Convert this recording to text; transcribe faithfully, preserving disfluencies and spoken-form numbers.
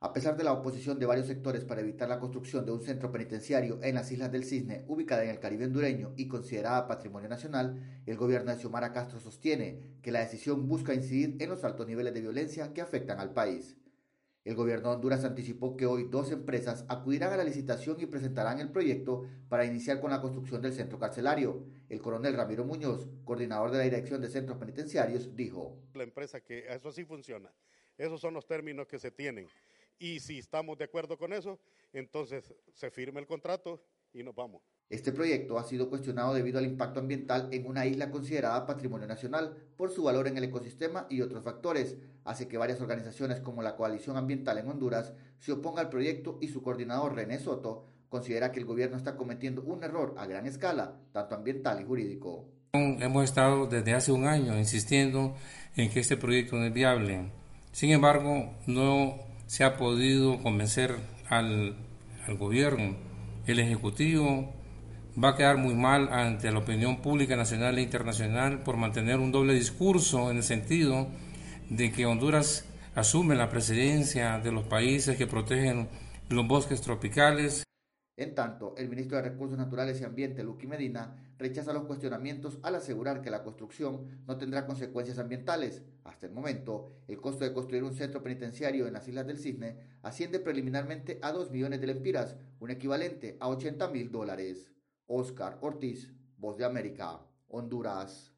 A pesar de la oposición de varios sectores para evitar la construcción de un centro penitenciario en las Islas del Cisne, ubicada en el Caribe hondureño y considerada patrimonio nacional, el gobierno de Xiomara Castro sostiene que la decisión busca incidir en los altos niveles de violencia que afectan al país. El gobierno de Honduras anticipó que hoy dos empresas acudirán a la licitación y presentarán el proyecto para iniciar con la construcción del centro carcelario. El coronel Ramiro Muñoz, coordinador de la Dirección de Centros Penitenciarios, dijo: La empresa que eso sí funciona, esos son los términos que se tienen. Y si estamos de acuerdo con eso, entonces se firma el contrato y nos vamos. Este proyecto ha sido cuestionado debido al impacto ambiental en una isla considerada patrimonio nacional por su valor en el ecosistema y otros factores, hace que varias organizaciones como la Coalición Ambiental en Honduras se opongan al proyecto y su coordinador René Soto considera que el gobierno está cometiendo un error a gran escala, tanto ambiental y jurídico. Hemos estado desde hace un año insistiendo en que este proyecto no es viable. Sin embargo, no se ha podido convencer al, al gobierno. El Ejecutivo va a quedar muy mal ante la opinión pública nacional e internacional por mantener un doble discurso en el sentido de que Honduras asume la presidencia de los países que protegen los bosques tropicales. En tanto, el ministro de Recursos Naturales y Ambiente, Luqui Medina, rechaza los cuestionamientos al asegurar que la construcción no tendrá consecuencias ambientales. Hasta el momento, el costo de construir un centro penitenciario en las Islas del Cisne asciende preliminarmente a dos millones de lempiras, un equivalente a ochenta mil dólares. Oscar Ortiz, Voz de América, Honduras.